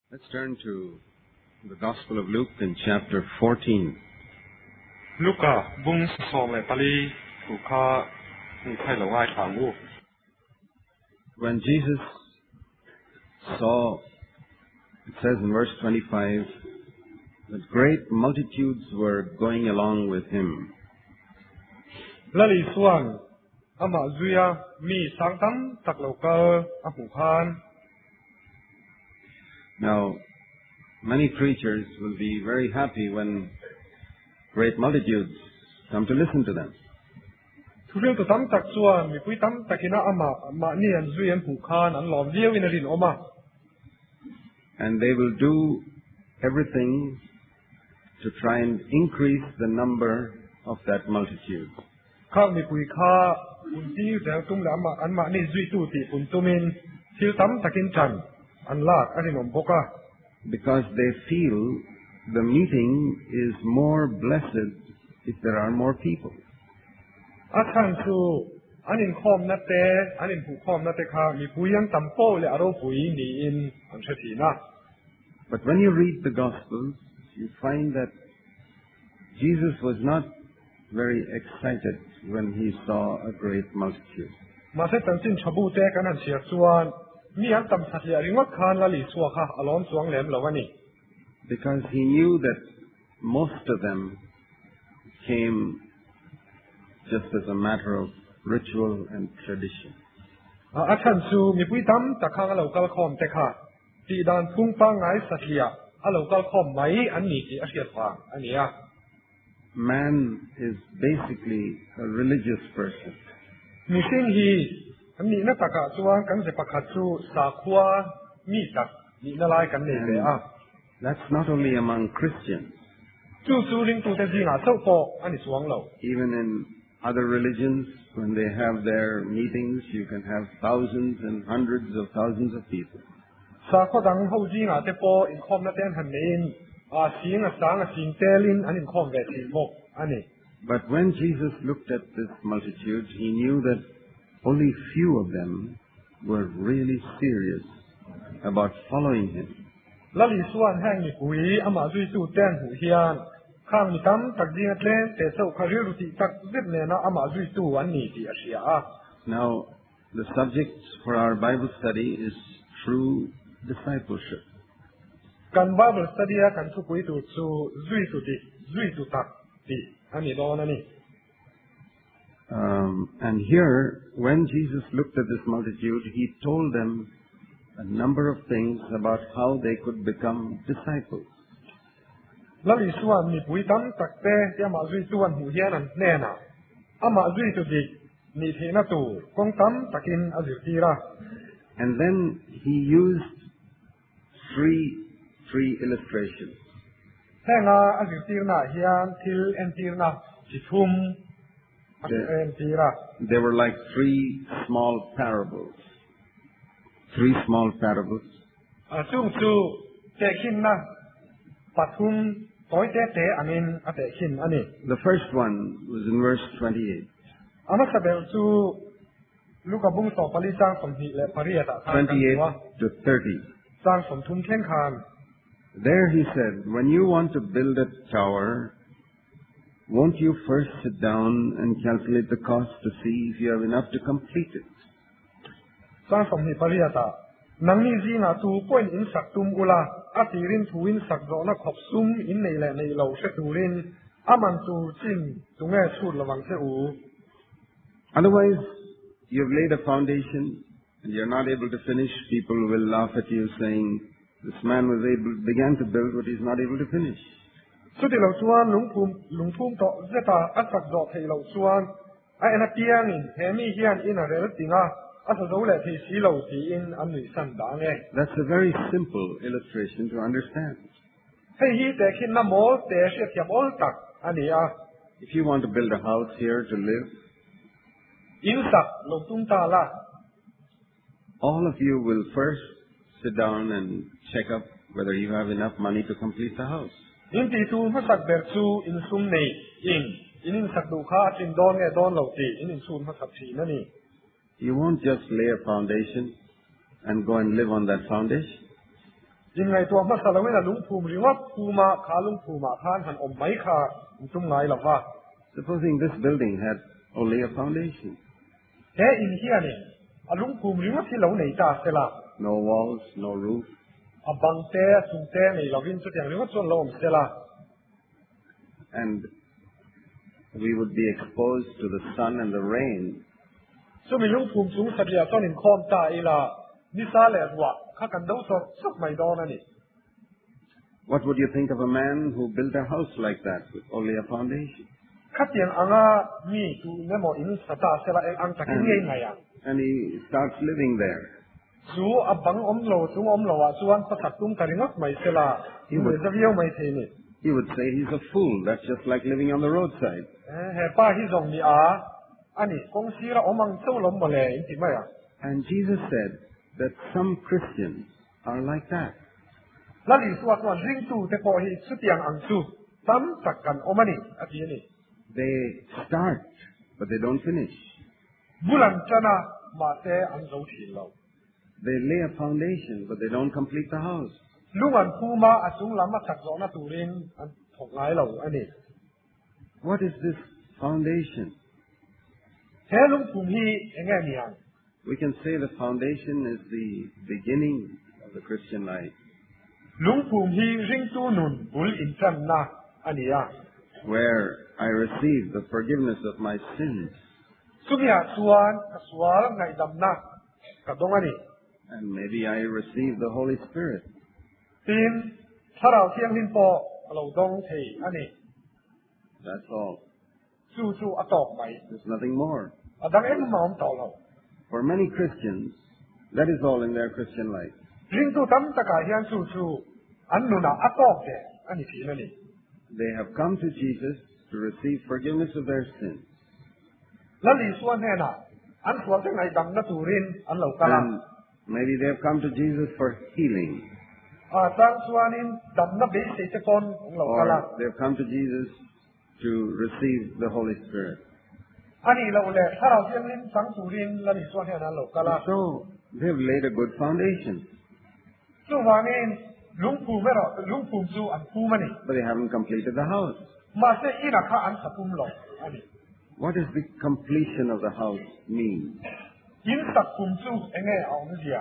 Let's turn to the Gospel of Luke in chapter 14. Luca bung som le pali kuka ni khai lawai thamu. When Jesus saw, it says in verse 25, that great multitudes were going along with him. Lali suan ama zuya mi sangtam taklokal apukan. Now, many preachers will be very happy when great multitudes come to listen to them. Thuril to tam tak suan mi pui tam takina ama ma ni an zuyan pukan an lom liu in rin oma. And they will do everything to try and increase the number of that multitude. Kha mi pui kha unti dang tum la ama an ma ni zui tu ti pun tumin sil tam takin chan an lak arin om boka. Because they feel the meeting is more blessed if there are more people. Athan su anin khom na te anin pu khom na te kha mi pui yang tampo le aro pui ni in an thati na. But when you read the Gospels, you find that Jesus was not very excited when he saw a great multitude. Ma se tan sin chabu te kan an sia chuan mi an tam thati ringot khan la li suwa kha alon chuang lem lawani. Because he knew that most of them came just as a matter of ritual and tradition. Athan su mi pui tam takhang lo kal khom te kha ti dan phung pa ngai sathia alo kal khom mai an ni ti asia fa ania. Man is basically a religious person. Mi sin hi an ni na taka chuan kan se pakhat chu sa khwa mi tak ni na lai kan nei be a. That's not only among Christians. Chu ring tu te jinga so po ani chuang lo. Even in other religions, when they have their meetings, you can have thousands and hundreds of thousands of people. Sa kho dang ho jinga te po in khom na ten han nein a sing a sang a sing telin anin khom ve sin mok ani. But when Jesus looked at this multitude, he knew that only few of them were really serious about following him. Lali suan hang ni pui ama zui tu ten hu hian khang mi tam tak ding tlen te so kharil ruti tak zit ne na ama zui tu an ni ti asia a. Now, the subject for our Bible study is true discipleship. Kan Bible study a kan chu pui tu chu zui tu tak ti ani do na ni. And here, when Jesus looked at this multitude, he told them a number of things about how they could become disciples. Lali suan mi pui tam tak te ya ma zui tu an hu hian an ne na. Ama zui tu di ni the na tu kong tam takin azir tira. And then he used three illustrations. Henga azir tir na hian til en tir na chithum en tira. They were like three small parables. Three small parables. Chung chu te khin na pathum toy te anin ate khin ani. The first one was in verse 28. Ama sabel chu Luka bung so pali sang som hi le pariata 28 to 30. sang som thum khen khan. There he said, when you want to build a tower, won't you first sit down and calculate the cost to see if you have enough to complete it? Sang som hi pariata nang ni zinga tu point in sak tum ula atirin thuin sak zo na khop sum in nei le nei lo se turin aman tu chin tunge chut lawang se u. Otherwise, you've laid a foundation and you're not able to finish. People will laugh at you saying, this man began to build what he's not able to finish. Suti lo chuan lung thum to zeta asak zo thei lo chuan ai na tiang in hemi hian in a rel tinga asa zo le thi si lo ti in an ni san da nge. That's a very simple illustration to understand. Hei hi te khin na mo te she thiam ol tak ani a. If you want to build a house here to live, In sak lo tum ta la. all of you will first sit down and check up whether you have enough money to complete the house. In ti tu ma sak ber chu in sum nei in sak du kha chin don nge don lo ti in sun ma sak thi na ni. You won't just lay a foundation and go and live on that foundation. ยิงไงตัวมัสลาเวนะลุงภูมิริวัดภูมาขาลุงภูมาทานหันอมไม้ขาจุ่มไงหรอวะ Supposing this building had only a foundation. แค่อินเฮียเนี่ยลุงภูมิริวัดที่เราไหนตาเสละ No walls, no roof. บังเต้สุงเต้เนี่ยเราวินสุดอย่างริวัดส่วนเราเสละ And we would be exposed to the sun and the rain. ซึ่งมีลุงภูมิสูงสัตยาต้นหินคอมตาอีละนิสาเลวะข้ากันดูสดสักไม่ดอนั่นนี่ What would you think of a man who built a house like that with only a foundation? ข้าเตียงอ่างมีตูเนโมอินสตาเสละเองอังตะกินยังไงอ่ะ And he starts living there. สูบังอมโลสูอมโลอ่ะส่วนประทับตุ้มการิงักไม่เสละที่เหมือนจะเบี้ยวไม่เทนี่ He would say he's a fool. That's just like living on the roadside. เฮ้ป้าที่ส่งมีอันนี้กงซีละอมังเจ้าล้มมาเลยจริงไหมอ่ะ And Jesus said that some Christians are like that. แล้วหลีสวดวันริงตูแต่พอเหตุสุดอย่างอังสูตั้มสักกันอมันนี่อาทิตย์นี้ They start, but they don't finish. บุรันจนะมาเตอันเราทีเรา They lay a foundation, but they don't complete the house. ลุงอันภูมาอาจุงลำมาสักรอนาตูรินอันถกไงเราอันนี้ What is this foundation? เฮ้ลุงภูมิเองไงเนี่ย We can say the foundation is the beginning of the Christian life, ลุงภูมิริงตูนุนบุลอินจันนะอันนี้อ่ะ where I receive the forgiveness of my sins, สุมีอาสวนไงดำนักกับตรงอันนี้ and maybe I receive the Holy Spirit. ทีนถ้าเราเที่ยงลินปอเราต้องเทอันนี้ That's all. สู้อะตอกไหม There's nothing more. ดังเอ็มมาอมต่อเรา For many Christians, that is all in their Christian life. ริงตูตั้มตะกายยันสู้อันนู้นอะตอกเดอันนี้ทีนั่นนี่ They have come to Jesus to receive forgiveness of their sins. แล้วลีส่วนแน่น่ะอันส่วนที่ไหนดำนัตูรินอันเหล่ากะลัง And maybe they have come to Jesus for healing. จังส่วนนี้ดำนับเบสิเจปอนของเหล่ากะลัง Or they have come to Jesus to receive the Holy Spirit. อันนี้เราเลยถ้าเราเที่ยงลินสังตูรินแล้วลีส่วนแน่น่ะเหล่ากะลัง So they have laid a good foundation, ส่วนวันนี้ลุงภูมิไม่หรอกลุงภูมิสู้อันภูมิมันนี่ but they haven't completed the house. มาเสียอีนักข้าอันสับภูมิหรอกอันนี้ What does the completion of the house mean? ยินสับภูมิสู้เองไงเอาไม่เสีย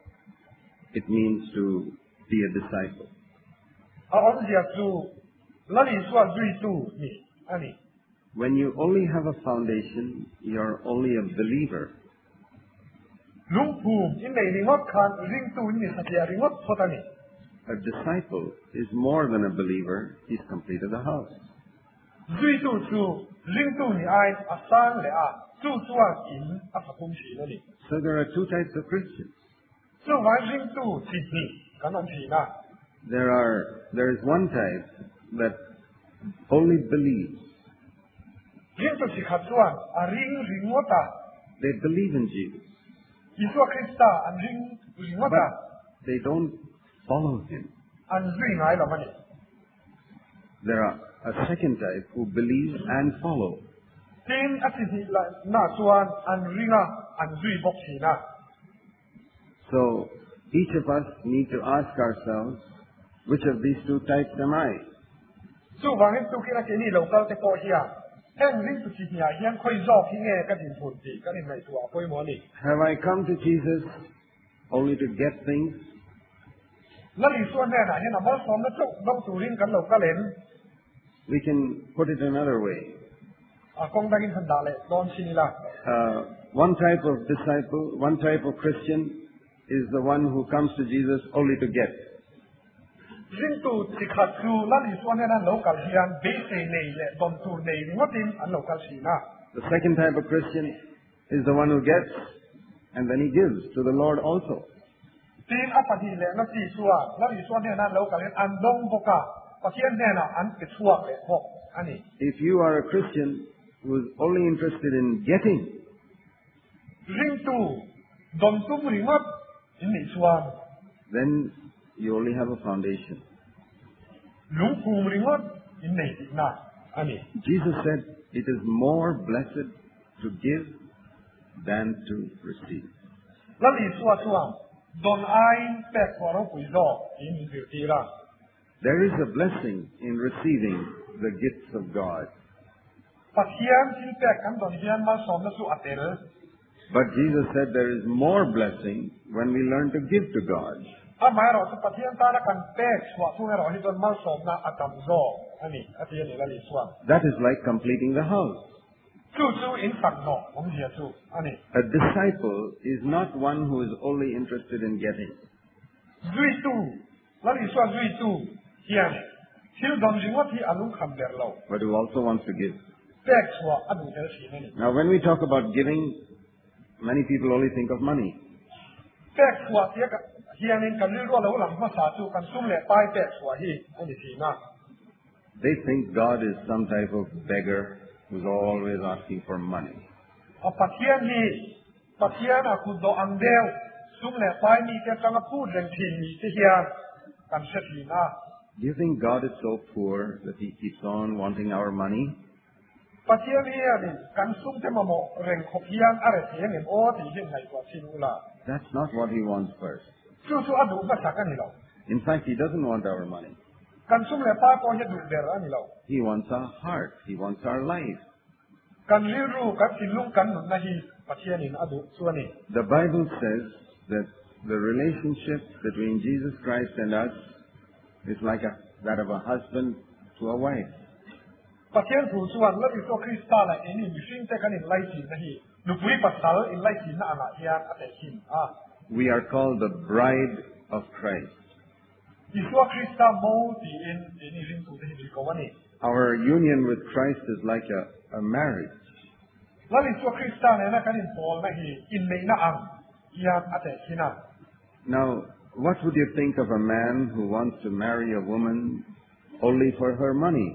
It means to be a disciple. เอาไม่เสียสู้แล้วลีส่วนดุยตู้นี่อันนี้ When you only have a foundation, you're only a believer. ลุงภูมิอินในริงวัดคานริงตู้นี่สัจจะริงวัดพอตานี่ A disciple is more than a believer. He's completed the house. ดุยตู้สู้ริงตู้นี่ไออาสร้างเลยสู้ส่วนอินอาสับภูมิสีนั่นนี่ So there are two types of Christians. สู้วันริงตู้ที่นี่กันนั่นสีนะ There is one type that only believes. ริงตู้สิขัดส่วนริงวัด They believe in Jesus, ยิสุคริสต์อันริงวัด but they don't follow him. อันริงไงล่ะมันนี่ There are a second type who believe and follow. ทีนอาทิตย์ละน่าส่วนอันริงอันริงบอกสีนะ So each of us need to ask ourselves, which of these two types am I? สู้วันนี้สู้คิดอะไรนี่เราก็จะโกเฮียแห่งริงตู้ที่นี่ยังค่อยรอที่ไงก็ดินผลดีก็ดินในตัวค่อยมัวนี่ Have I come to Jesus only to get things? แล้วอีกส่วนแน่น่ะเห็นไหมว่าสมมติต้องตูรินกันเราก็เล่น We can put it another way. กองดังอินทันดาเลยโดนชินละ One type of disciple, one type of Christian is the one who comes to Jesus only to get. ริงตู้สิขัดสู้แล้วอีกส่วนแน่น่ะเราก็เรียนเบสิกเลยโดนตูเลยว่าดินอันเราก็ชินะ The second type of Christian is the one who gets and then he gives to the Lord also. ทีนอัปฏิเลยนั่นสี่ส่วนแล้วอีกส่วนแน่น่ะเราก็เรียนอันดงบกะปะเทียนแน่น่ะอันเป็นช่วงเลยพวกอันนี้ If you are a Christian who is only interested in getting, ริงตู้โดนตุ้มริงวัดอินในส่วน then you only have a foundation. ลุงภูมิริงวัดอินในตินะอันนี้ Jesus said, it is more blessed to give than to receive. แล้วอีกส่วน don ai pek ko ro pui zo in bi ti la There is a blessing in receiving the gifts of God. pathian sin pek kan don hian ma som na su atel But Jesus said there is more blessing when we learn to give to God. a mai ro su pathian ta la kan pek swa su ro hi don ma som na atam zo ani ati ni la li swa That is like completing the house. chu chu in sak no om dia chu ani A disciple is not one who is only interested in getting, zui tu la li swa zui tu hian thil don jing wa thi alung kham der lo but who also wants to give. pek swa adu der si ni Now, when we talk about giving, many people only think of money. pek swa tia ka hian in kan ri ro lo lam ma sa chu kan sum le pai pek swa hi ani si na They think God is some type of beggar who's always asking for money. a pathian ni pathian a ku do ang deu sum le pai ni te kang a pu den thi ni te hian kan se thi na Do you think God is so poor that he keeps on wanting our money? pathian ni ani kan sum te ma mo reng khop hian are thian en o ti hin hai kwa sin ula That's not what he wants first. chu chu adu ba sa kan ni lo In fact, he doesn't want our money. kan sum le pai ko he du der ani lo He wants our heart. He wants our life. kan ri ru kan sin lung kan nun na hi pathian in adu suani The Bible says that the relationship between Jesus Christ and us is like that of a husband to a wife. pathian pu suan la ti so krista la ini mi sin te kan in lai sin na hi nu pui pasal in lai sin na ana hian ate sin We are called the bride of Christ. Iswa Krista mo ti in rin tu te hi ko wani Our union with Christ is like a marriage. la iswa Krista ne na kan in pol na hi in nei na ang hian ate sina Now, what would you think of a man who wants to marry a woman only for her money?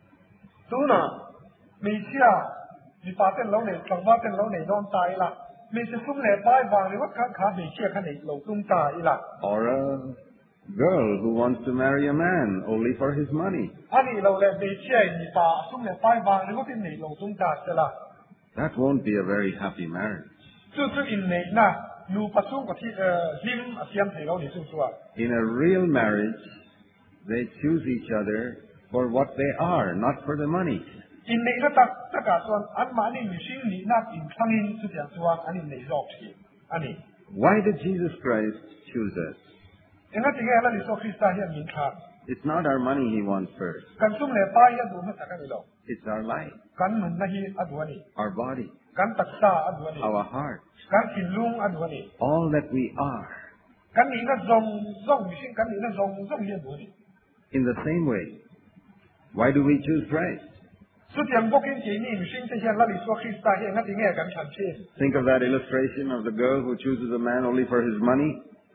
tuna mi sia mi pa ten lo ne tlang ba ten lo ne don tai la mi se sum le pai wang ni wa kan kha mi sia kan nei lo tung ta i la Or a girl who wants to marry a man only for his money? ani lo le mi sia mi pa sum le pai wang ni wa tin nei lo tung ta se la That won't be a very happy marriage. chu chu in nei na nu pa sum ko thi him a siam thei lo ni chu chu a In a real marriage, they choose each other for what they are, not for the money. in nei na ta ta ka chuan an ma ni mi sing ni na in thangin chu tiang chuan ani nei rok thi ani Why did Jesus Christ choose us? enga tinga la ni so Krista hian min kha It's not our money he wants first. kan sum le pai ya du ma ta kan lo It's our life, kan nun na hi adu ani our body, kan tak sa adu ani our heart, kan sin lung adu ani all that we are. kan ni na zong zong mi sing kan ni na zong zong hian du ani In the same way, why do we choose Christ? su tiang bokin ji ni mi sing te hian la ni so Krista hian nga tinga kan chan che Think of that illustration of the girl who chooses a man only for his money.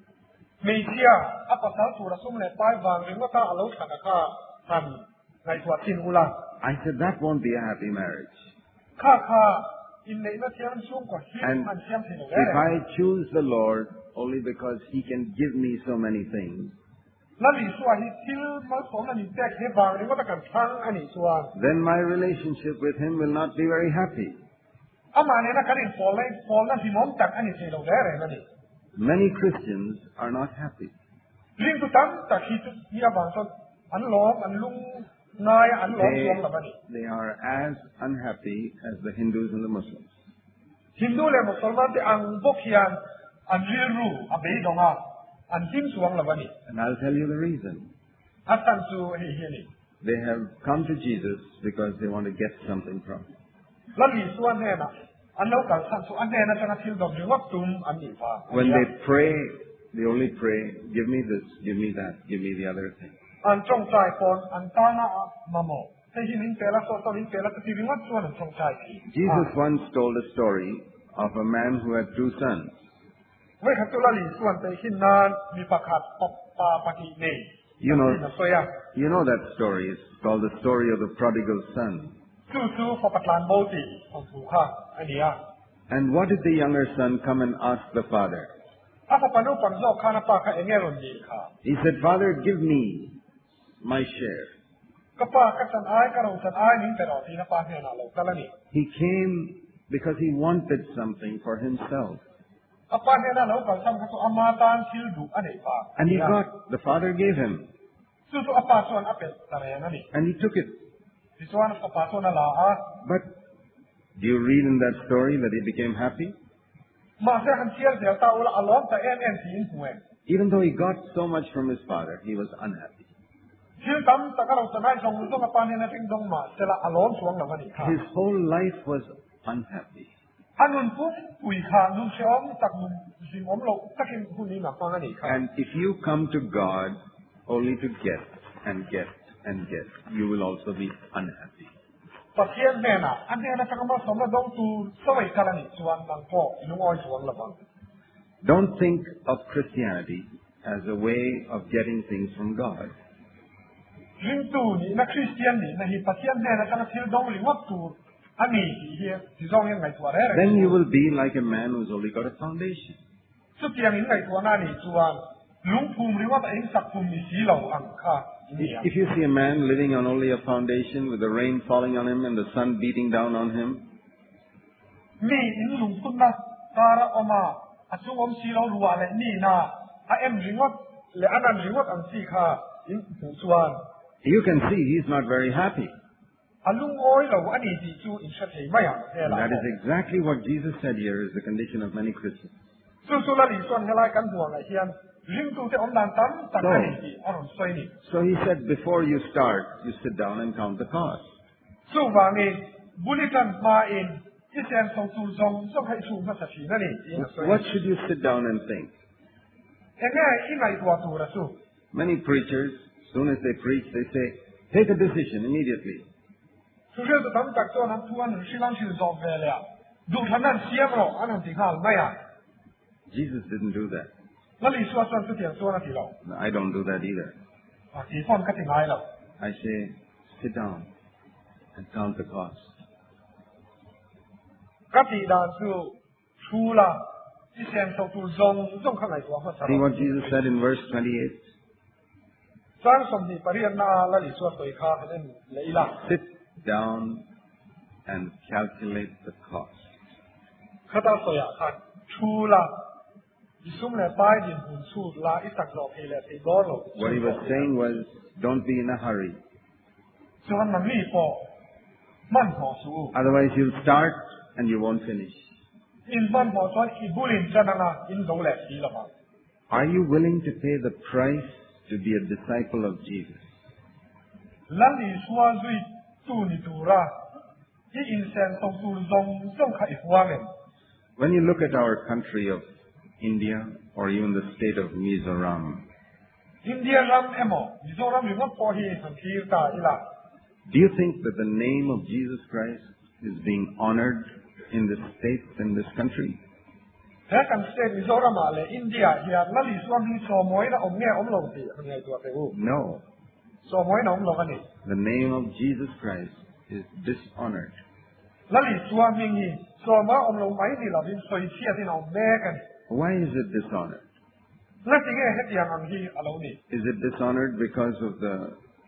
mi sia apa sal tu ra sum le pai wang ring wa ta alo thak ka tan ngai tua tin ula I said that won't be a happy marriage. kha kha in nei na tiang sum ko hi And an siam thei lo if I choose the Lord only because he can give me so many things, la li so hi til ma so na ni tek he wang ring wa ta kan thang ani chuan then my relationship with him will not be very happy. ama ne na kan in pol na hi mom tak ani thei lo re na ni Many Christians are not happy. ring tu tam ta hi tu ya bang so an lom an lung nai an lom yong la bani They are as unhappy as the Hindus and the Muslims. Hindu le Musliman te ang bokhian an riru abe donga an him suang la bani And I'll tell you the reason. atan su hi hi ni They have come to Jesus because they want to get something from him. la li suan he na an lo kan san su an ne na changa thil dom ni wak tum an ni fa When they pray, they only pray, give me this, give me that, give me the other thing. an chong chai pon an ta na ma mo te hi ning te la so to ning te la ti ring wat suan an chong chai ki Jesus once told a story of a man who had two sons. เว้ยครับตัวละลีส่วนแต่ขินนานมีประคัดปาปฏิเน You know, สวยอ่ะ you know that story. It's called the story of the prodigal son. สู้ๆพอปัตลานโบติของถูกค่ะอันนี้อ่ะ And what did the younger son come and ask the father? ถ้าพอปนุปันโซคานาปาค่ะเองเงี้ยรนดีค่ะ He said, Father, give me my share. ก็ปากัสันอายกระโดดสันอายนิ่งแต่รอทีนะปาเนี่ยนะเราแต่ละนี่ He came because he wanted something for himself. apa ne na lo kal sam ka to amatan sil du ane pa And he got, the father gave him, su su apa son apel tare ngani and he took it. di son apa son na la a But do you read in that story that he became happy? ma se han sial de ta ula alom ta en tin huwe Even though he got so much from his father, he was unhappy. sil tam ta ka lo ta nai song lu ka pa ne na ting dong ma se la alom suang la ngani kha His whole life was unhappy. anun pu pui kha nun seom tak nun jing om lo takin huni na pa ngani kha And if you come to God only to get and get and get, you will also be unhappy. pa thien ne na an ne na ta ma som la dong tu sawai kala ni chuan nang po nu oi chuan la bang Don't think of Christianity as a way of getting things from God. ring tu ni na Christian ni na hi pa thien ne na ta sil dong li wat tu ani hi hi zong yang ngai tu re Then you will be like a man who's only got a foundation. su tiang in ngai tu na ni chuan lung phum ri wat in sak phum ni si lo ang kha If you see a man living on only a foundation with the rain falling on him and the sun beating down on him, mi in lung kun na tara oma achung om si lo ruwa le ni na a em ringot le anan ringot ang si kha in pu chuan you can see he's not very happy. alung oi lo ani ti chu in sha thei mai ang he And la that is exactly what Jesus said here is the condition of many Christians. su su la li chuan helai kan huang ai hian ring tu te om dan tam tak So- ani ti aron soi ni So he said, before you start, you sit down and count the cost. su wa ni bulikan ma in isen song tu zong song hai chu ma sa chi na ni What should you sit down and think? enge in ai tua tu ra su Many preachers, as soon as they preach, they say, take a decision immediately. su je tu tam tak chuan an tu an shi lan shi zong ve le du than nan siam ro anan ti hal mai a Jesus didn't do that. la li suan chuan su tiang chuan a ti lo I don't do that either. a ti fon ka ti ngai lo I say, sit down and count the cost. ka ti dan su chu la isen song tu zong zong kha ngai tua ma sa See what Jesus said in verse 28? sang som ni parian na la li suan toi kha hanen leila Sit down and calculate the cost. khata soya khan chu la isum le pai din hun chu la itak lo pe le te go lo What he was saying was, don't be in a hurry. chuan nam mi po man ho su Otherwise you'll start and you won't finish. in man ho chuan i bulin chananga in do le ti la ma Are you willing to pay the price to be a disciple of Jesus? lan li suan zui tu ni tu ra i in sen song tu zong zong kha i huang en When you look at our country of India or even the state of Mizoram, India ram emo Mizoram mi mo po hi san thir ta ila do you think that the name of Jesus Christ is being honored in this state, in this country? he kan state Mizoram ma le India hi la li suan hi so moi na om nge om lo ti ngai tu te u No. so moi na om lo ani The name of Jesus Christ is dishonored. la li suan ming hi so ma om lo mai ni la bin soi chia tin om me kan Why is it dishonored? la ti nge he tiang ang hi alo ni Is it dishonored because of the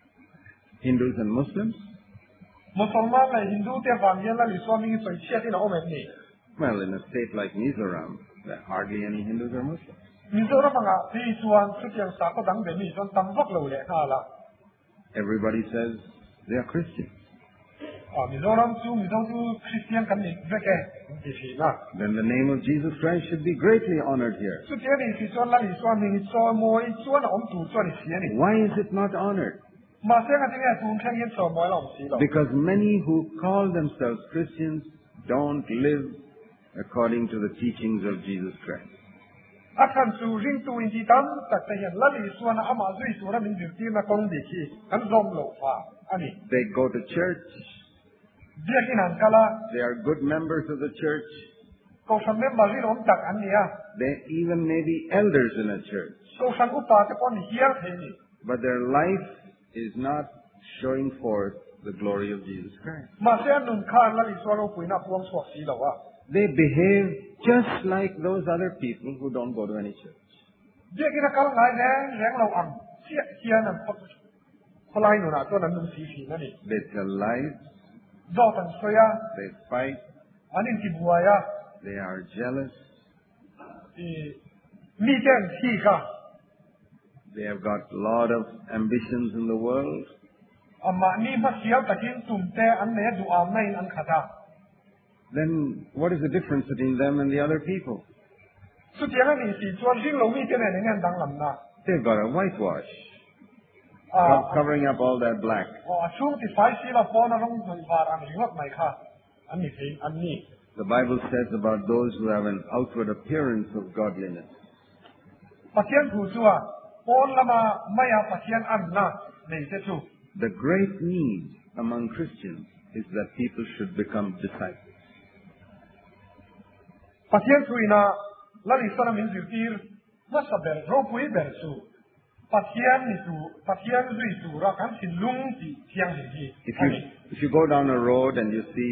Hindus and Muslims? Musulman la Hindu te van yen la li suan ming soi chia tin om ni Well, in a state like Mizoram, there are hardly any Hindus or Muslims. Mizoram nga ti suan su tiang sa ko dang be ni suan tam vok lo le ha la Everybody says they are Christians. Mizoram tu Christian kan ni veke ti si na Then the name of Jesus Christ should be greatly honored here. su tie ni si suan la li suan ming so moi suan om tu suan ni si ni Why is it not honored? ma se nga ti nge tu khan yen so moi lo si lo Because many who call themselves Christians don't live according to the teachings of Jesus Christ. akan su ring tu in ti tam tak te yen la li suan ama zui su ra min ju ti na kong di ki kan zom lo fa ani They go to church. dia ki nan kala They are good members of the church. ko san me ma ri om tak an ni ya They even may be elders in a church. ko san u pa te pon hiar the ni But their life is not showing forth the glory of Jesus Christ. ma se an nun khan la li suan o pui na puang so si lo wa They behave just like those other people who don't go to any church. dia ki na kal ngai reng lo ang sia hian an phok kholai nu na to nan nun si si na ni They tell lies, do tan soya they fight, anin ki buaya they are jealous, มีแก่นที่ค่ะ They have got a lot of ambitions in the world. อามานี่มาเสียวตะกินตุ่มแต่อันเนี้ยดูอามในอันขัด Then what is the difference between them and the other people? สุดท้ายนี่สิชวนทิ้งลงมีเท่าไหร่ในงานดังลำนะ They've got a whitewash, covering up all that black. ช่วงที่ไฟสีละฟอนลงถึงฟาอันนี้ว่าไหมค่ะอันนี้เพลงอันนี้ The Bible says about those who have an outward appearance of godliness. ปะเทียนผู้ชัวฟอนละมาไม่เอาปะเทียนอันนะในเจ้าชู The great need among Christians is that people should become disciples. ปะเทียนผู้นะละลิสนามินสิทีร์ว่าสเบรโรปุยเบรซูปะเทียนนี่ตูปะเทียนดุยตูรักกันสิลุงที่เทียงดี If you go down a road and you see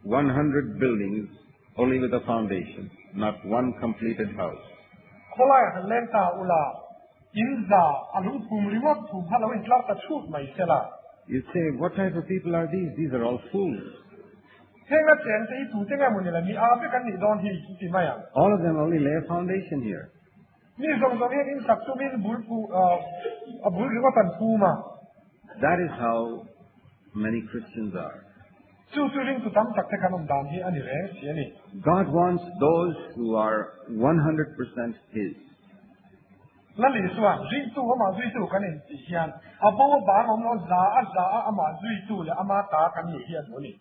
100 buildings only with a foundation, not one completed house. เขาไล่หันเล่นตาอุลาอินซาอาลุภูมิริวัตถูกพาเราอินทราตะชูดไม่เสละ You say, what type of people are these? These are all fools. เฮงนักเรียนที่ถูกเจ้าแม่มันนี่แหละมีอาเปกันนี่โดนที่ที่ไม่อ่ะ All of them only lay a foundation here. นี่ส่งตัวนี้อินสักตัวนี้บุลปูบุลหรือว่าตันปูมา That is how many Christians are. จู่ๆลิงตุตั้มสักแต่ขนมดานที่อันนี้แหละเสียนี่ God wants those who are 100% His. นั่นหรือส่วนจุยตู้อามาจุยตู้กันนี่เฮียนอาบอกว่าบางองค์จ้าอามาจุยตู้เลยอามาตากันนี่เฮียนนี่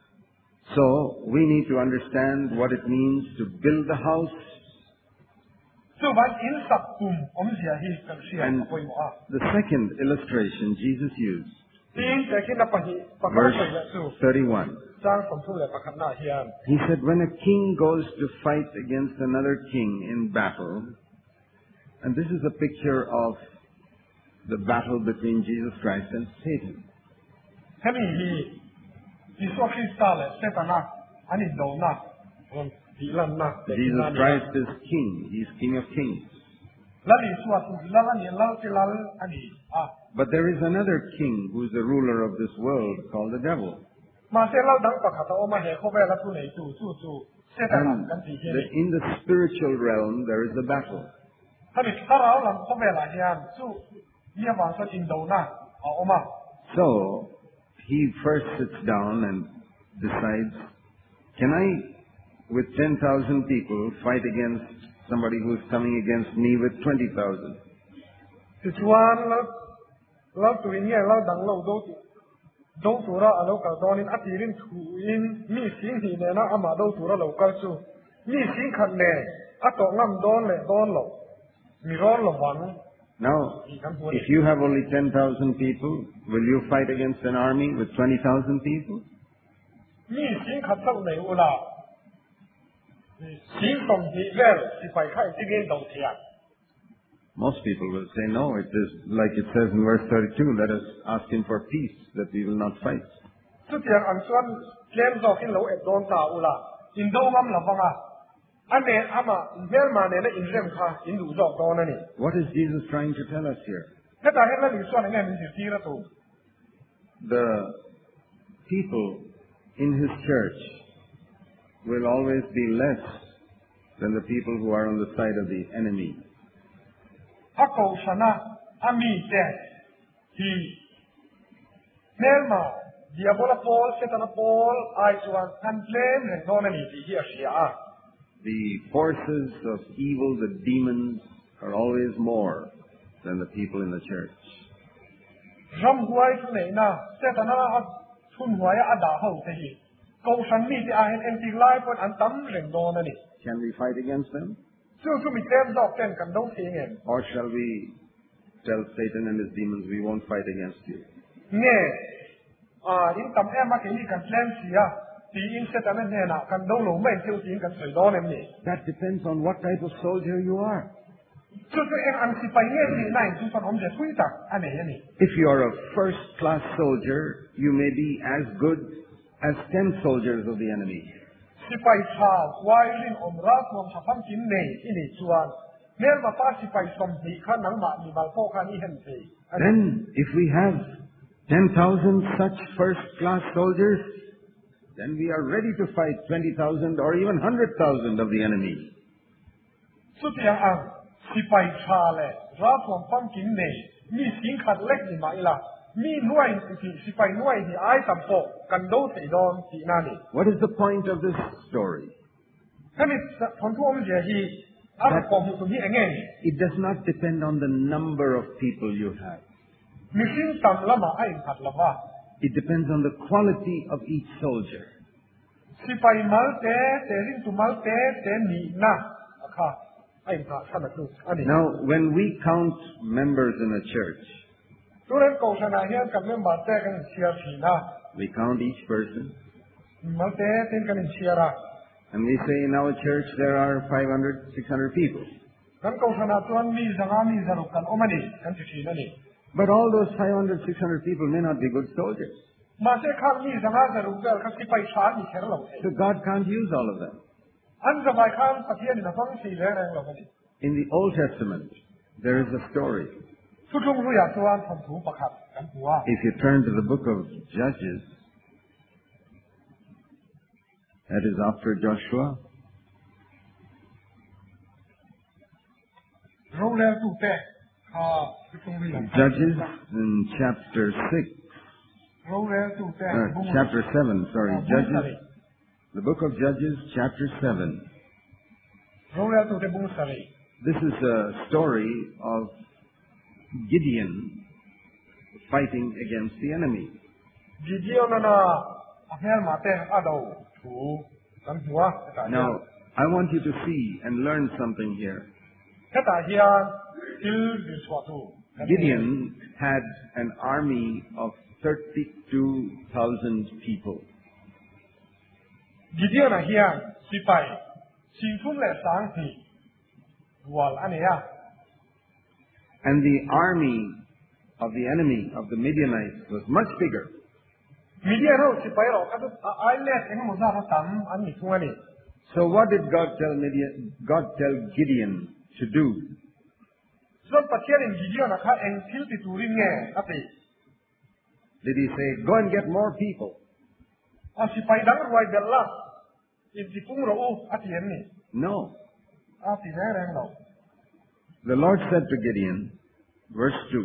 So we need to understand what it means to build the house. ส่วนอินสักกุมอมเสียฮีกันเสีย And คุยว่า the second illustration Jesus used, อินแต่คิดนับปะฮีปะกัน verse เลยสู้ 31. จ้างสมทุเลยปะกันหน้าเฮียน He said, when a king goes to fight against another king in battle, and this is a picture of the battle between Jesus Christ and Satan. แค่นี้ที่สวดคริสต์เลยเสตนะอันนี้โดนนะดีลันนะ Jesus Christ is king. He's king of kings. แล้วที่สวดแล้วนี่แล้วที่แล้วอันนี้ But there is another king who is the ruler of this world called the devil. มาเสแล้วดังประกาศว่ามาเหตุเขาไปแล้วทุนไหนจู่เสตนะกันที่เฮียน In the spiritual realm, there is a battle. ถ้าเราหลังเขาไปหลายเฮียนจู่เยี่ยมว่าสจินโดนะเอามา So, he first sits down and decides, can I, with 10,000 people, fight against somebody who is coming against me with 20,000? สิชวนแล้วตัวนี้เราดังเราดูตัวเราเราก็ตอนนี้อธิรินถูอินมีสิ่งที่เนี่ยนะอามาดูตัวเราก็จู่มีสิ่งขัดแน่อะตัวงั้นโดนเลยโดนหลอกมีร้อนหลอกวัน Now, if you have only 10,000 people, will you fight against an army with 20,000 people? มีสิ่งขัดเท่าไหนอุลาสิ่งตรงที่แล้วสิไปใครที่เรียนตรงเทียน Most people will say, no, it is like it says in verse 32, let us ask him for peace, that we will not fight. สุดท้ายอันส่วนเล่นดอกที่เราเอ็ดโดนตาอุลาอินโดงั้มหลับฟังอ่ะอันนี้อามาเมื่อมาเนี่ยอินเรื่องค่ะอินดูดอกโดนนี่ What is Jesus trying to tell us here? ถ้าแต่เห็นแล้วหรือส่วนยังไงมันจะทีละตัว The people in his church will always be less than the people who are on the side of the enemy. ถ้าโกชนะอามีเจที่เมื่อมาเดียบลปอลเซตนาปอลไอชวนทันเลมเห็นโดนนี่ที่เฮียเสีย The forces of evil, the demons, are always more than the people in the church. รำหวยทุนไหนนะเซตนาทุนหวยอาดาเขาเสียโกชันนี่ที่อาเห็นเอ็นตีไลฟ์คนอันตั้มเร่งโดนนี่ Can we fight against them? ซึ่งมีเต็มดอกเต็มกันต้องเทียน Or shall we tell Satan and his demons, we won't fight against you? เนี่ยอินตั้มแอมมาเกี่ยกันเล่นเสียที่อินเซตนาเนี่ยนะกันต้องหลงไม่เที่ยวจริงกันสวยโดนนี่ That depends on what type of soldier you are. ซึ่งตัวเองอันสิไปเนี่ยที่ไหนซึ่งผมจะคุยตักอันนี้นี่ If you are a first-class soldier, you may be as good as 10 soldiers of the enemy. สิไปชาววายลินอมรักมองสะพันกินเนยอินิจวนเมื่อมาป้าสิไปสมดีข้านังมามีบางพวกข้านี่เห็นสิ Then, if we have 10,000 such first-class soldiers, then we are ready to fight 20,000 or even 100,000 of the enemy. สุดยังอังสิไปชาเลยราฟวงฟังกินเนมีสิงขัดเล็กนี่มาอีละมีหน่วยที่สิไปหน่วยที่ไอ้ตำโปกันโดสีดอนสีนั่นนี่ What is the point of this story? ถ้ามีผลทั่วมันเสียทีอะไรกองมุสลิมเอง It does not depend on the number of people you have. มีสิ่งต่ำละมาไอ้ขัดละว่า It depends on the quality of each soldier. สิไปมัลเตเตริงตุมัลเตเตนีนะค่ะไอ้ขัดขนาดนู้น Now, when we count members in a church, ตัวเรื่องกองชนะเฮียกับเรื่องบาดเจ็บกันเชียร์ทีนะ we count each person, มัลเตเต็นกันเชียร์ and we say in our church there are 500, 600 people. กันกองชนะตัวมีสังอามีสรุปกันโอมานีกันทีนั่นนี่ But all those 500, 600 people may not be good soldiers. มาเสียข้างมีสังอาสรุปกันสิไปชาร์จมีแค่เรา So God can't use all of them. อันสบายข้างประเทศนี่นะฟังสีแรงเราไม่ In the Old Testament, there is a story. ทุกทุกรู้อยากตัวทำถูกประคับกันหัว If you turn to the book of Judges, that is after Joshua, รู้แล้วถูกแต่ทุกทุกรู้อยาก Judges in chapter 6, รู้แล้วถูกแต่ chapter 7, sorry, Judges, the book of Judges, chapter 7. รู้แล้วถูกแต่บุญสลี This is a story of Gideon fighting against the enemy. จีเดียวนั่นน่ะแค่มาแต่อาดาวถูกกันหัว Now, I want you to see and learn something here. แค่ตาเฮียทิลดิสวาตู Gideon had an army of 32,000 people. จีเดียวน่ะเฮียสิไปสิทุ่มและสางทีวัวอันนี้อ่ะ And the army of the enemy, of the Midianites, was much bigger. มีเดียเราสิไปหรอกก็ไอ้เล็กเองมันจะมาทำอันนี้ทั่วนี่ So what did God tell Gideon to do? ส่วนประเทศนี้จีเดียวนะคะเองทิลติตูริงเงี้ยอะติ Did he say, go and get more people? สิไปดังรวยเดลล่าอินทิพุ่งเราอาทิตย์นี้ No. อาทิตย์แรงเรา The Lord said to Gideon, verse 2,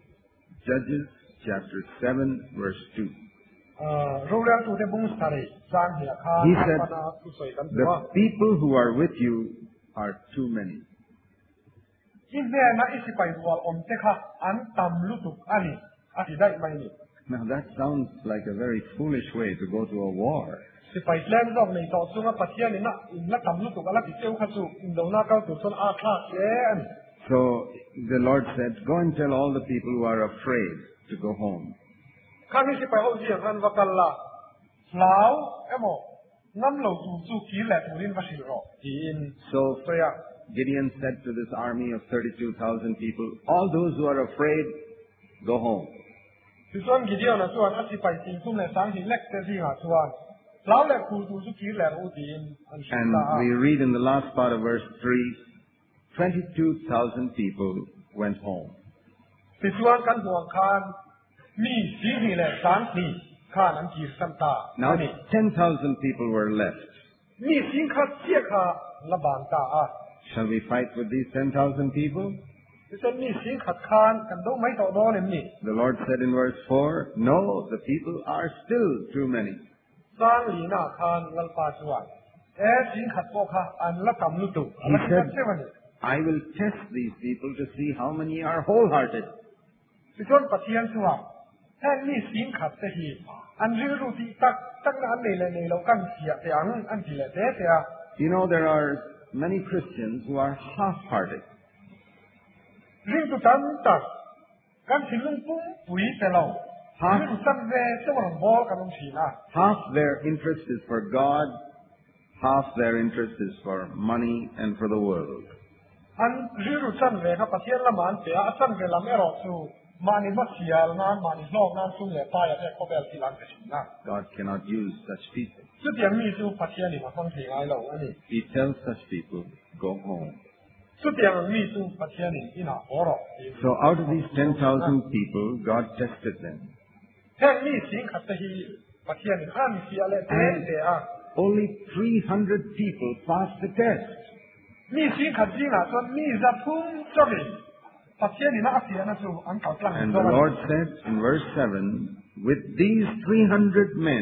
Judges chapter 7, verse 2. รู้แล้วตัวเด็กบุ้งสารีสร้างเหี่ยคา He said, the people who are with you are too many. ยิ่งแน่นะอิสิไปวัวอมเจ้าค่ะอันต่ำลุตุกอันนี้อาทิตย์ได้ไหมนี่ Now that sounds like a very foolish way to go to a war. สิไปแล่นรอบในต่อสู้กับประเทศนี้นะอินละต่ำลุตุกอะไรที่เจ้าข้าสู้อินโดนีเซียก็ตัวส่วนอาฆาตแก่น So the Lord said, go and tell all the people who are afraid to go home. ข้านี้สิไปเอาเสียงกันว่ากันละแล้วเอ็มน้ำเหลาจู่จู่กินแหละทุรินวชิโรกิน So เสีย Gideon said to this army of 32,000 people, all those who are afraid, go home. ส่วนกี่เดียวนะส่วนอาสิไปจริงทุ่มในสามหินเล็กแต่ที่หาส่วนแล้วแหละครูจู่จู่กินแหละอุติน And we read in the last part of verse 3, 22,000 people went home. ส่วนกันห่วงคานมีสีนี่แหละสามสีข้านั้นกีสันตา Now 10,000 people were left. มีสิงคัดเสียขาละบานตา Shall we fight with these 10,000 people? ส่วนมีสิงขัดคานกันดูไม่ต่อรอเลยนี่ The Lord said in verse 4, no, the people are still too many. สร้างหลีนาคานลัลปาสวรรค์สิงขัดโปคาอันละกำลุตุ He said, I will test these people to see how many are wholehearted. ส่วนปฏิญาณสวรรค์แค่มีสิงขัดเสียอันรู้รู้ที่ตั้งนั้นในเรากันเสียแต่อันที่ละเสีย You know, there are many Christians who are half-hearted. ลิงตุตันตักกันสิลุงปุ้งปุ๋ยแต่เราลิงตุตันเวสวรรค์บอกกันลงสีนะ Half their interest is for God, half their interest is for money and for the world. อันลิงตุตันเวครับประเทศละมันเสียอันเวลาไม่รอสู้มานิมัสเสียนั้นมานิโลกนั้นสุ่มเลยตายแต่เขาแบบที่หลังกันนะ God cannot use such people. สุดยังมีสู้ประเทศนี่มาฟังเสียงไอ้เราอันนี้ He tells such people, go home. สุดยังมีสู้ประเทศนี่ที่น่าหัวเราะ So out of these 10,000 people, God tested them. แค่มีสิ่งขัดที่ประเทศนี่อันเสียเลยแต่ Only 300 people passed the test. มีสิ่งขัดจริงอ่ะจนมีจะทุ่มจนประเทศนี้น่าเสียนะจูอันเก่าตั้ง And the Lord said in verse 7, with these 300 men,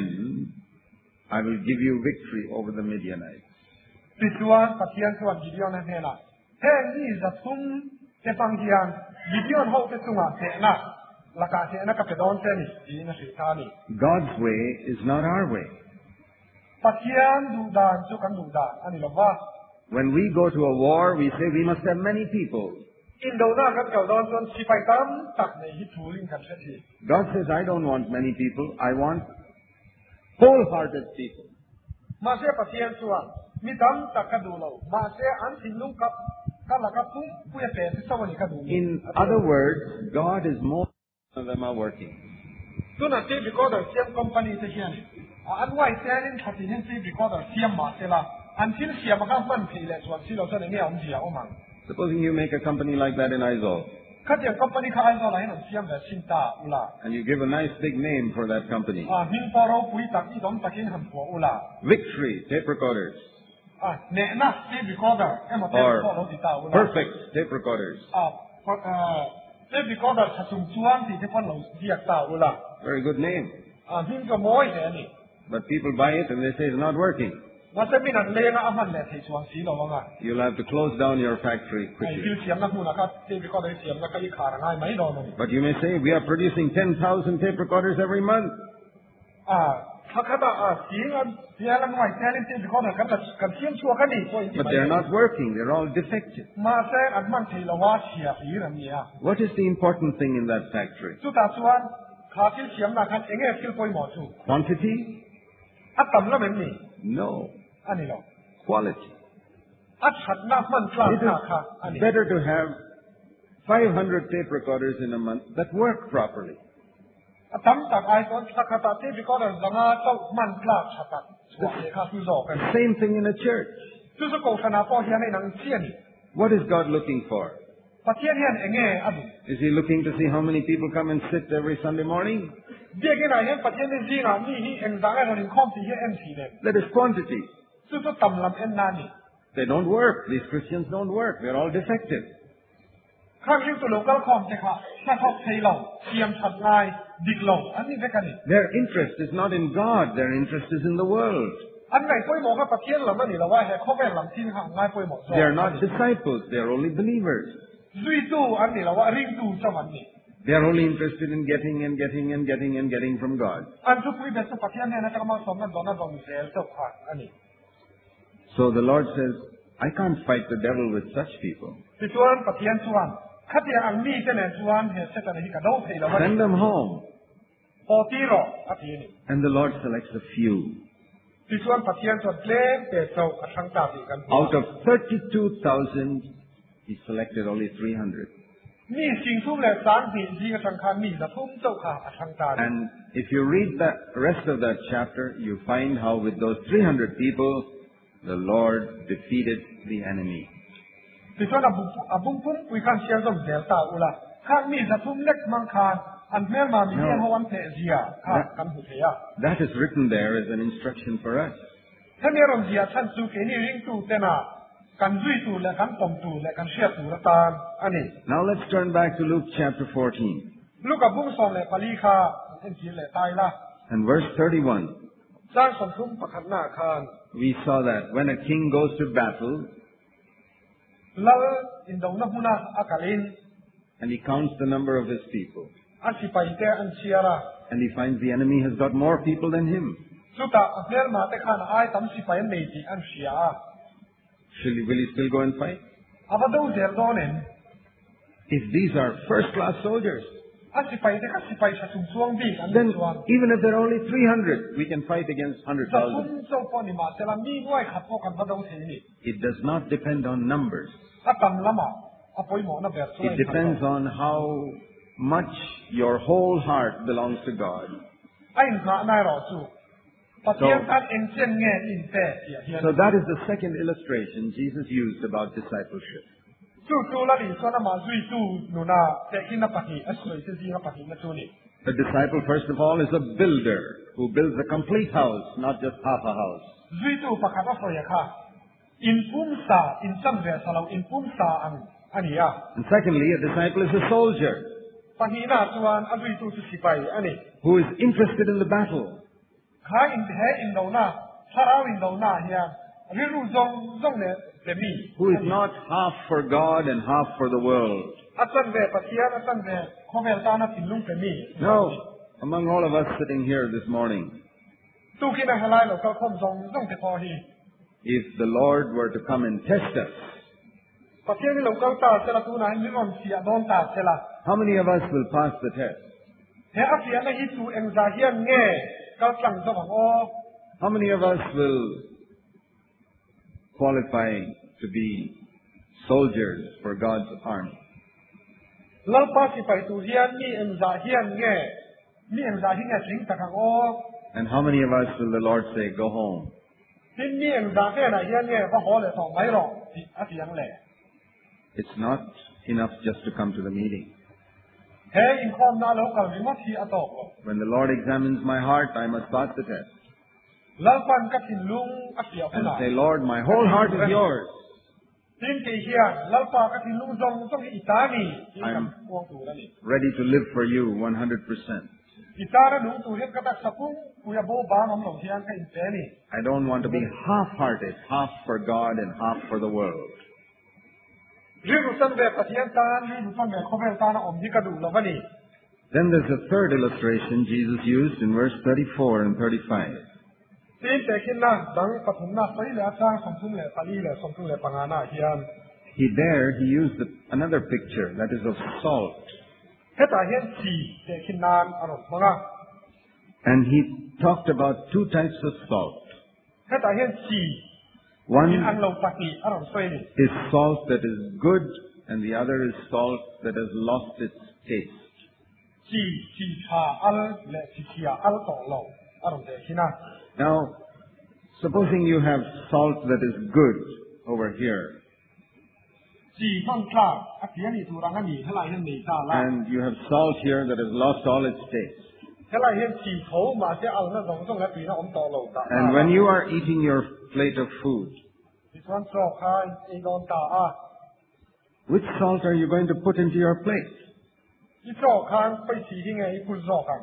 I will give you victory over the Midianites. ปิดตัวประเทศส่วนกิเดียนนั่นเองนะแค่นี้จะทุ่มจะฟังเทียนกิเดียนเขาเป็นตัวเสียนะราคาเสียนะกับเป็นดอนเซนี่ดีนะสิท่านี่ God's way is not our way. ประเทศดูดานจุกันดูดานอันนี้เราว่า When we go to a war, we say we must have many people. อินโดนีเซียกับเกาหลีจนสิไปตามตักในฮิตทูลิงกันเสียที God says, I don't want many people. I want wholehearted people. มาเสียประเทศส่วนมีตามตักกันดูเรามาเสียอันสิลุงกับกันละกับพุ่งผู้ยเป็นที่สวรรค์กันดู In other words, God is more than them are working. ตัวนั้นที่บิโก้เดอร์เซียมคอมพานีเทียนี่อันว่าเซลินขัดที่นี่ที่บิโก้เดอร์เซียมมาเสละอันที่เสียมันก็มันผีเลยส่วนที่เราจะเนี่ยผมเสียออกมา Supposing you make a company like that in Aizawl, ข้าเดียวคอมพานีข้าไอ้ตัวไหนนั่นเสียมแบบชินตาอุลา and you give a nice big name for that company. หินพอเราปุยตักที่ต้องตักกินหันหัวอุลา Victory, tape recorders. เนี่ยนะที่บิโก้เดอร์เอ็มมาเต็มพอเราติดตาอุลา Perfect, tape recorders. ที่บิโก้เดอร์ถ้าสุ่มชวนที่พอเราเรียกตาอุลา Very good name. หินก็ม้อยเนี่ยนี่ But people buy it and they say it's not working. ว่าจะมีนั่นเลี้ยงอามันเนี่ยที่ชวนสีเราว่าไง You'll have to close down your factory ไอ้ที่ quickly. เสียมนักมูนะครับที่บิโก้เดอร์เสียมนักอีขาดง่ายไหมโดนนี่ But you may say, we are producing 10,000 tape recorders every month. ถ้าเขาบอกสีเงินเสียละหน่วยแค่นี้ที่บิโก้เดอร์กันเทียมชัวกันดีตัว But they're not working. They're all defective. มาแท้อันมันที่เราว่าเสียสีนั่นเนี่ย What is the important thing in that factory? สุดท้ายส่วนขาที่เสียมนะครับเองเสียป่วยหมอชู Quantity? อัดต่ำแล้วมันมี No. อันนี้เรา Quality. อัดชัดน้ำมันกลาง It หน้าค่ะอัน is นี้ better to have 500 tape recorders in a month that work properly. อัดต่ำจากไอ้ตัวสักขตาที่บิโก้เดอร์สังอาเจ้ามันกลางชัดตัดสวยเลยค่ะคือโจกัน Same thing in a church. คือสกุลชนะพ่อเฮียในหนังเชียน What is God looking for? ประเทศเฮียนเองอันนี้ Is He looking to see how many people come and sit every Sunday morning? เด็กที่ไหนเห็นประเทศนี้จริงอ่ะนี่เองสังไอ้เราถึงข้อมที่เอ็นทีเนี่ย That is quantity. ซึ่งก็ต่ำลำเอ็นนานี่ They don't work. These Christians don't work. They're all defective. ข้างยิ่งตัวเราก็คอมใช่ค่ะถ้าเขาเทเราเทียมชัดง่ายดิกลงอันนี้ได้กันนี่ Their interest is not in God. Their interest is in the world. อันไหนป่วยหมอกับประเทศเราไม่นี่เราว่าแค่ข้อแม่หลังที่ห่างง่ายป่วยหมอ They are not disciples. They are only believers. ดุยตู้อันนี้เราว่าริ่งตู้สวรรค์นี่ They are only interested in getting and getting and getting and getting from God. อันทุกปีแบบสุขภาพเนี่ยนะจะมาสมนั่นตอนนั้นตอนเสียสุขภาพอันนี้ So the Lord says, I can't fight the devil with such people. ที่ส่วนประเทศส่วนขัดแย้งอันนี้จะเนี่ยส่วนเหตุจะเนี่ยกระโดดเทเราว่า Send them home. พอที่รอประเทศนี้ And the Lord selects a few. ที่ส่วนประเทศส่วนเล็กแต่เจ้าอังตาดีกัน Out of 32,000, He selected only 300. นี่สิ่งทุ่มแหลกสารปีที่กระชังคานมีจะทุ่มเจ้าข่าอังตา And if you read the rest of that chapter, you find how with those 300 people, the Lord defeated the enemy. ที่ส่วนบุ้งปุ้ยข้างเชียงสมเด็จตาอุลาข้างมีจะทุ่มเล็กมังคานอันแม่มามีเรื่องวันเทเซียข้ากันหุเทีย That is written there as an instruction for us. ท่านเนี่ยเราเสียท่านสุขีนี่ริ่งตูเตนากันดุยตูและกันตมตูและกันเชียตูละตาอันนี้ Now let's turn back to Luke chapter 14 ลูกกับบุ้งสองและปลีคาเป็นจีและตายละ and verse 31. สร้างสมทุ่มประคันหน้าคาน We saw that when a king goes to battle แล้วอินโดนับุนาอากาลิน and he counts the number of his people อันสิไปแต่อันเชียระ and he finds the enemy has got more people than him, สุดท้ายเพื่อนมาแต่ข้าอ้ายตั้มสิไปอันเมจิอันเชีย will he still go and fight? อาวัดูเจอโดนเอง If these are first-class soldiers, อันสิไปแต่ข้าสิไปชุ่มช่วงดีอัน then ช่วง even if there are only 300, we can fight against จะทุ่ม 100,000. เจ้าปนิมาเซรามีด้วยขัดพวกกันพระดงสีนี่ It does not depend on numbers. อาตั้มละมาอาปอยหมอนะแบบช่วย It depends on how much your whole heart belongs to God. ไอ้หน้านายรอจูปฏิญาณเอ็นเจนเงอินเตะเฮีย So that is the second illustration Jesus used about discipleship. จู่ๆละดิส่วนมาจุยจู่หนูนาแต่กินนับปฏิอัศวินจะจีนับปฏิมาจูนี่ A disciple, first of all, is a builder who builds a complete house, not just half a house. จุยจู่ประกาศว่าสวยค่ะ in pumsa in samve salau in pumsa ania. And secondly, a disciple is a soldier Pahina tuan adui tu sipai ani. who is interested in the battle. Kha in he in dona sarau in dona hian riru zong ne demi. Who is not half for God and half for the world. Atan ve pasian atan ve khovel tana tinlung demi. No, among all of us sitting here this morning, Tu kina halai lo ka khom zong te ko hi. if the Lord were to come and test us, Pasian ni lo ka ta sela tu na ni ron sia don ta sela. how many of us will pass the test? He asia na hi tu eng za hian nge ka tlang zo o. How many of us will qualify to be soldiers for God's army? Lau pa si pai tu hian ni eng za hian nge ni eng za hian sing ta ka o. And how many of us will the Lord say, go home? Tin ni eng za ke na hian nge ba ho le thong mai ro ti asiang le. It's not enough just to come to the meeting. He in khom na lo ka ni ma thi atok lo. When the Lord examines my heart, I must pass the test Lau pan ka tin lung asia and pula. say, Lord, my whole heart is yours. Tin ke hian lau pa ka tin lung zong itani. I'm Wong tu la ni. ready to live for you 100%. Itara lung tu hian ka tak sapung ku ya bo ba ngam lo hian ka in te ni. I don't want to be half-hearted, half for God and half for the world. Riru san ve pasian tan riru san ve khovel tan om hi ka du lo ba ni. Then there's a third illustration Jesus used in verse 34 and 35. Tin te kin na dang pathum na sai le atang som sum le pali le som sum le pangana hian. He used another picture, that is of salt. Heta hian chi te kin nan aron manga. And he talked about two types of salt. Heta hian chi One in an lo pati aron soi ni. is salt that is good, and the other is salt that has lost its taste. Chi cha al le chi chia al to lo aron te kin na. Now, supposing you have salt that is good over here, Chi mong kla atia ni tu rang ani helai hian ni ta la. and you have salt here that has lost all its taste. Helai hian chi tho ma se al na zong la pi na om to lo ta. And when you are eating your plate of food, This one so khai e don ta a. which salt are you going to put into your plate? I so khang pai chi hi nge i pul so khang.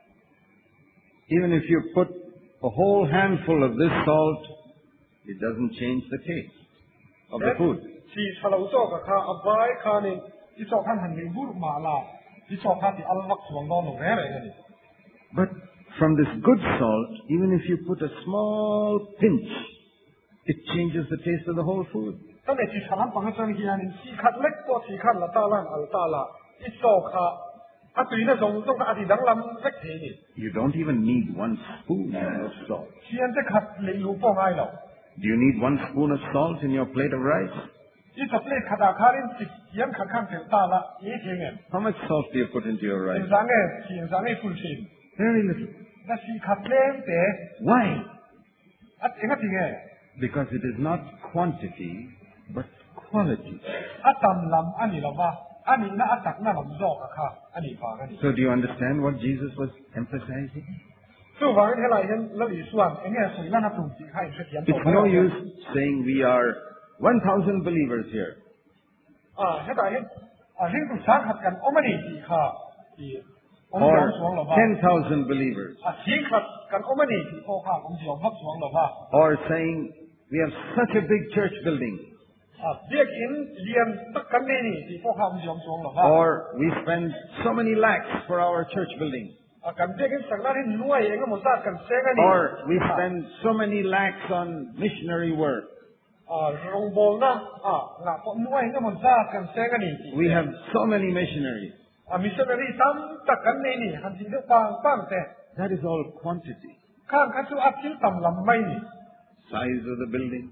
Even if you put a whole handful of this salt, it doesn't change the taste of the food. Chi chalo so ka kha abai kha ni i so khan han ni bur ma la. I so kha ti al wak suang don lo re re ni. But from this good salt, even if you put a small pinch, it changes the taste of the whole food. Ta ne chi chalam pang chang hi an chi khat lek to chi khat la ta lan al ta la. I so kha a tui na zong ka ati dang lam sek the ni. You don't even need 1 spoon of salt. Chi an te khat le lu po ngai lo. Do you need 1 spoon of salt in your plate of rice? I so plate khata kharin chi yan khat khan te ta la ye the nge. How much salt do you put into your In rice? zang nge chi in zang nge full chin. Very little. Da chi khat lem te Why? at enga ti nge. Because it is not quantity, but quality. Atam lam ani lo ba. Ani na atak na lam zo ka kha. Ani pa ani. So do you understand what Jesus was emphasizing? So wang helai hian la li suan enge sui la na tu chi khai se tiam to. It's no use saying we are 1,000 believers here. Heta hian ring tu sang khat kan omani chi kha. Ti om Or jang suang lo ba. 10,000 believers. Chi khat kan omani chi ko kha om jiom hak suang lo ba. Or saying we have such a big church building. Biak in lian tak kan ni chi ko kha om jiom suang lo ba. Or we spend so many lakhs for our church building. Kan biak in sang la rin nuai enga mo sa kan senga ni. Or we spend so many lakhs on missionary work. Rong bol na na ko nuai enga mo sa kan senga ni. We have so many missionaries. Missionary tam tak kan ni han ji de pang te. That is all quantity. Khang kha su at tam lam mai ni. Size of the building,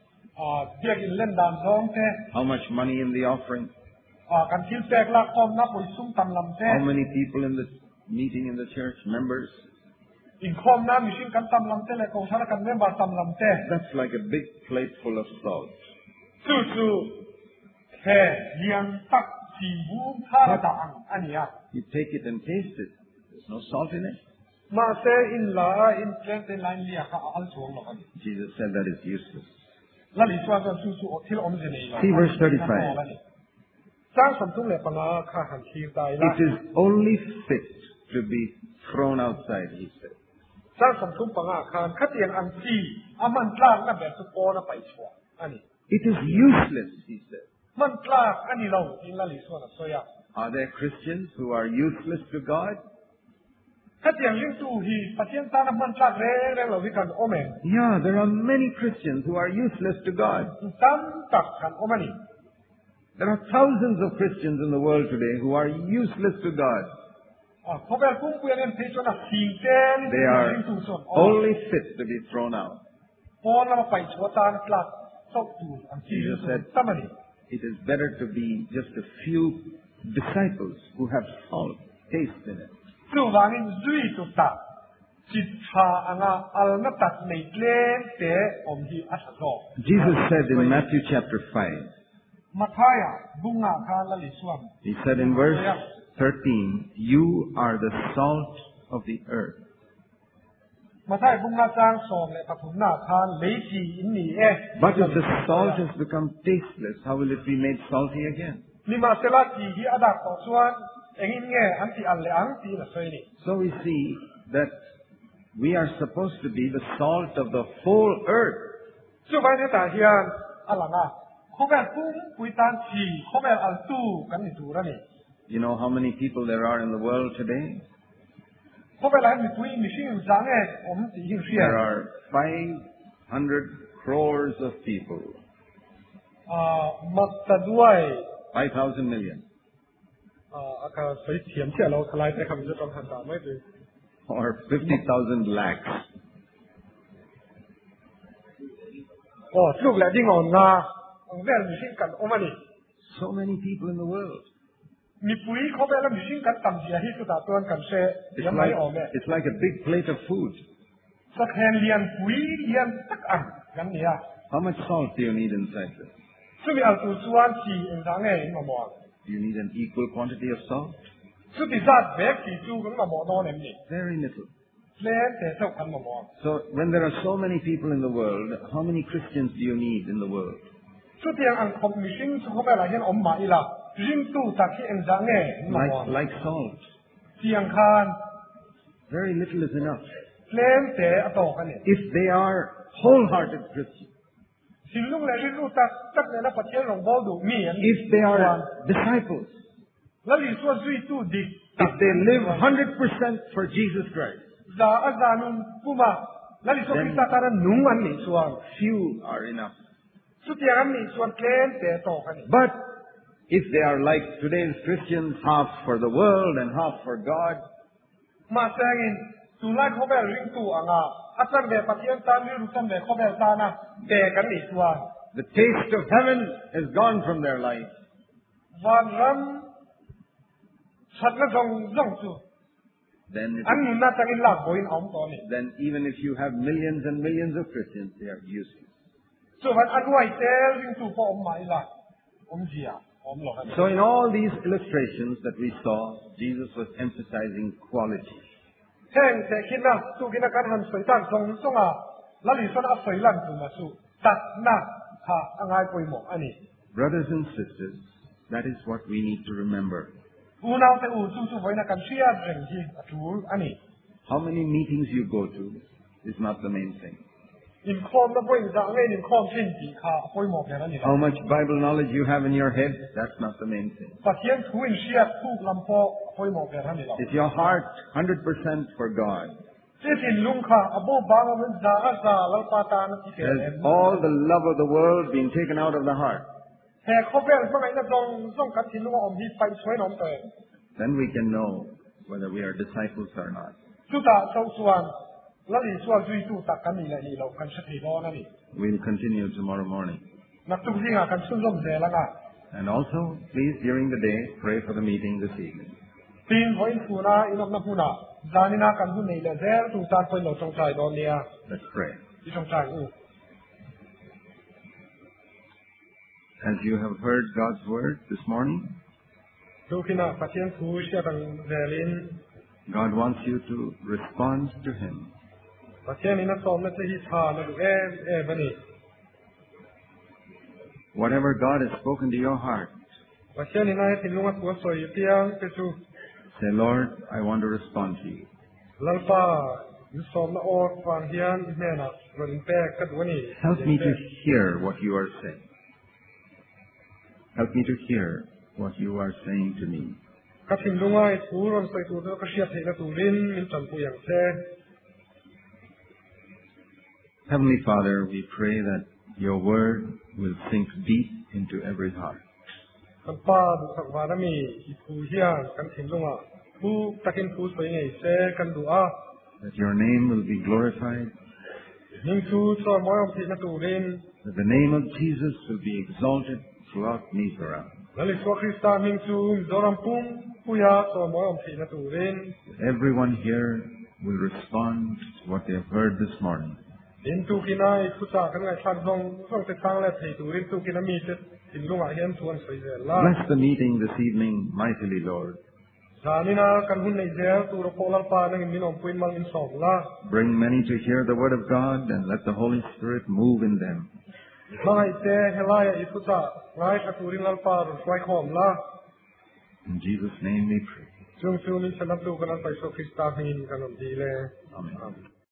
Biak in len dan zong te. how much money in the offering, Kan til pek la kom na poi sum tam lam te. how many people in the meeting in the church, members. In khom na mission kan tam lam te le ko sara kan member tam lam te. That's like a big plate full of salt. Su he liang tak si bu tha ta ani ya. You take it and taste it. There's no salt in it. Ma se in la in plant line li ka al chuang lo ani. Jesus said that is useless. la li suan suan su thil om je nei See verse 35. sang som tung le panga kha han thir dai la It is only fit to be thrown outside, he said. sang som tung panga khan khatiang an chi aman tlang na be su ko na pai chwa ani It is useless, he said. man tlang ani lo in la li suan so ya Are there Christians who are useless to God? khatiang ling tu hi patien ta na man tlang re lo wi kan omen Yeah, there are many Christians who are useless to God. tam tak kan omani There are thousands of Christians in the world today who are useless to God. ko be kung pu yen pe chona sing ten They are ling tu son only fit to be thrown out. pon na pai chwa ta na tlat sok tu an chi Jesus said, tamani it is better to be just a few disciples who have salt, taste in it. su wangin zui tu ta chit cha anga al na tat nei tlen te om hi asaso Jesus said in Matthew chapter 5, Mathaya bunga kha la li suam he said in verse 13, you are the salt of the earth. Mathaya bunga chang som le pathum na khan lei chi in ni e But if the salt has become tasteless, how will it be made salty again? ni ma sela chi hi adak to suan engin nge an ti al le ang ti na soi ni So we see that we are supposed to be the salt of the whole earth. su bai ne ta hian alanga ko be kung pui tan chi ko be al tu kan ni tu ra ni You know how many people there are in the world today? ko be lai mi pui mi sing jang e om ti hin sia There are 500 crores of people, mak ta duai 5,000 million, aka soi thiam sia lo khalai te kham ju tong han ta mai tu or 50,000 lakhs. Look like ding on na ang vel mi sing kan omani So many people in the world. mi pui ko be la mi sing kan tam dia hi tu ta tuan kan se It's ya mai like, o me it's like a big plate of food. sak hen lian pui lian tak ang kan nia How much salt do you need inside this? su mi al tu suan chi en dang e in mo Do you need an equal quantity of salt? su ti zat be ki chu kan mo no nem ni Very little. len te so kan mo So when there are so many people in the world, how many Christians do you need in the world? su ti ang khom mi sing su ko be la hen om ma ila ring tu ta ki en dang e mo Like salt. tiang khan Very little is enough. len te ato kan ni If they are wholehearted Christians, sin lung le ri lu tak tak le la patien rong bol du mi an if they are disciples, la li so zui tu di if they live 100% for Jesus Christ, za azanun puma la li so Then- kita taran nung an ni suang few are enough. su tiang ni suan ken te to kan ni But if they are like today's Christians, half for the world and half for God, ma sangin tu lai ko bel ring tu anga asan be patien tan ni ru san be ko bel ta na te kan ni suang the taste of heaven is gone from their life. van ram sat na jong jong tu Then, an ni na tangin la boin om to ni then even if you have millions and millions of Christians, they are useless. so van an wai te ring tu po om mai la om jia om lo kan So in all these illustrations that we saw, Jesus was emphasizing quality. heng te kina tu kina kan han soi tan song songa la li son a soi lan tu ma su tat na ha angai poi mo ani Brothers and sisters, that is what we need to remember. u nau te u su su voi na kan sia reng ji atu ani How many meetings you go to is not the main thing. in khom na voi za ngai in khom sin ji kha poi mo ke ani How much Bible knowledge you have in your head, that's not the main thing. patien thu in sia thu lam po poi mo ke ani lo Is your heart 100% for God? se tin lung kha abo bang men za a za la pa ta na ti ke Has all the love of the world been taken out of the heart? he kho bel so ngai na dong song kan tin lu om hi pai choi nom te Then we can know whether we are disciples or not. su ta so suan la li suan zui tu ta kan ni la ni lo kan se thi lo na ni We'll continue tomorrow morning. nak tu zinga kan sun zom ze la nga And also, please, during the day, pray for the meeting this evening. tin voin fu na inok na fu na zani na kan hu nei le zer tu tan poi lo chong chai don nia Let's pray. i chong chai u As you have heard God's word this morning, tu kina patien fu sia dang zelin God wants you to respond to Him. patien ina som na te hi tha na du em e bani whatever God has spoken to your heart, và xem hiện nay thì lúc mà tua soi tiếng cái chú say, Lord, I want to respond to you. lalpa in som na or vang hian me na ron pe kat wani Help me to hear what you are saying. Help me to hear what you are saying to me. các thình lúc ai thu ron soi tu đó các siết thấy là tu rin min trần pu yang se Heavenly Father, we pray that your word will sink deep into every heart. kan pa bu sak wa na mi thu hian kan thình lúc à thu takin thu soi ngai se kan du a That your name will be glorified. ning thu cho moi om thi na tu rin That the name of Jesus will be exalted throughout Mizora. lali so krista ning chu doram pum puya cho moi om thi na tu rin That everyone here will respond to what they have heard this morning. in tu kinai thu cha kan ngai than dong song te sang le thei tu rin tu kinami te thình lúc à hian thuan soi zel la Bless the meeting this evening mightily, Lord. Zanina kan hun nei zel tu ro polal pa nang min om puin mang in som la Bring many to hear the word of God and let the Holy Spirit move in them. mangai te helaya I thu cha ngai ka tu rin lal pa ro swai khom la In Jesus' name we pray. chung chu min sanam tu kan al pai so krista hin kan om di le Amen. Amen.